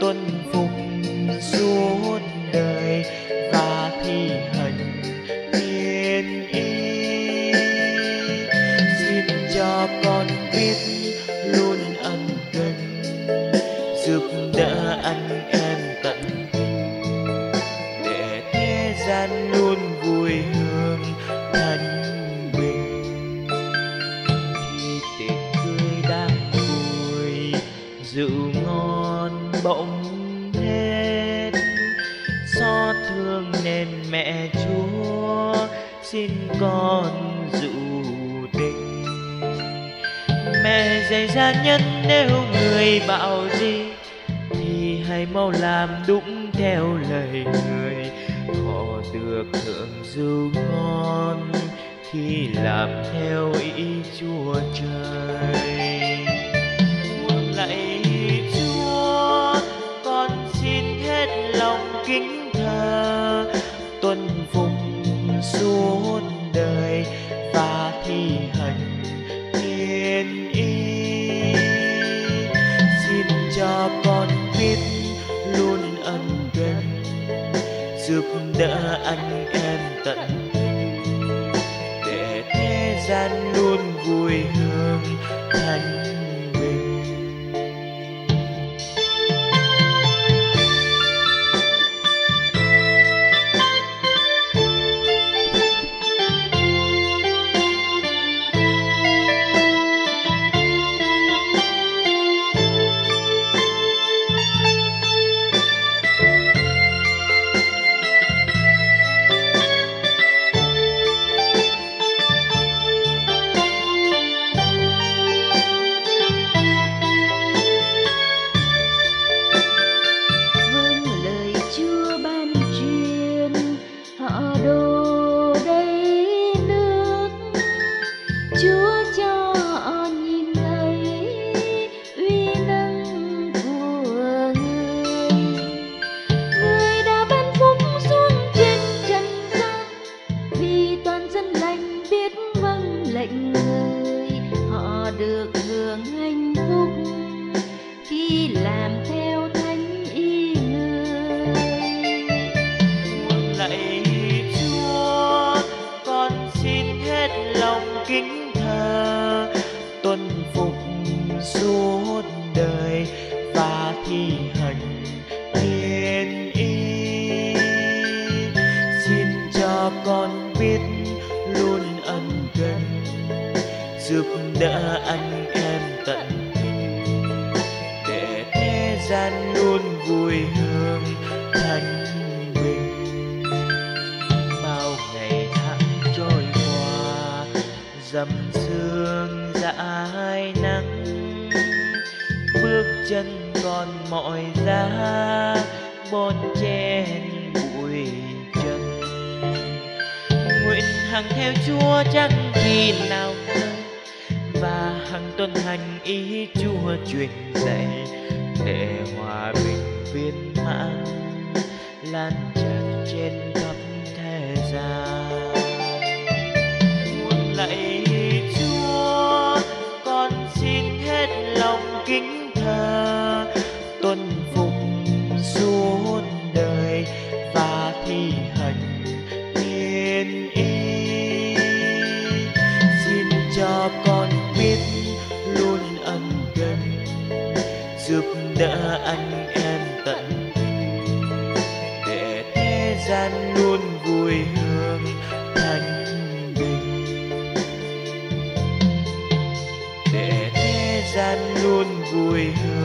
tuân phục suốt đời và thi hành thiên ý. Xin cho con biết luôn ân cần, giúp đỡ anh em tận tình, để thế gian luôn vui hương thanh bình. Khi tiệc cưới đang vui, rượu ngon bỗng hết, xót thương nên mẹ Chúa xin con dụ tình. Mẹ dạy gia nhân nếu người bảo gì thì hãy mau làm đúng theo lời người. Họ được hưởng rượu ngon khi làm theo ý Chúa Trời. Lạy Chúa, con xin hết lòng kính thờ, tuân phục suốt đời và thi hành thiên ý. Xin cho con biết luôn ân cần, giúp đỡ anh em tận tình, để thế gian luôn vui hương thanh bình. Chúa cho họ nhìn thấy uy năng của Người. Người đã ban phúc xuống trên trần gian, vì toàn dân lành biết vâng lệnh Người. Họ được hưởng hạnh phúc khi làm theo thánh ý Người. Lạy Chúa, con xin hết lòng kính thờ, tuân phục suốt đời và thi hành thiên ý. Xin cho con biết luôn ân cần, giúp đỡ anh em tận tình, để thế gian luôn vui hương thanh bình. Bao ngày tháng trôi qua, dầm sương dãi nắng, bước chân còn mỏi giá bon chen bụi trần. Nguyện hằng theo Chúa chẳng khi nào ngơi, và hằng tuân hành ý Chúa truyền dạy, để hòa bình viên mãn lan tràn trên khắp thế gian. Lạy Chúa, con xin hết lòng kính thờ, tuân phục suốt đời và thi hành thiên ý. Xin cho con biết luôn ân cần, giúp đỡ anh em tận tình, để thế gian luôn vui hương thanh bình, để thế gian luôn vui hương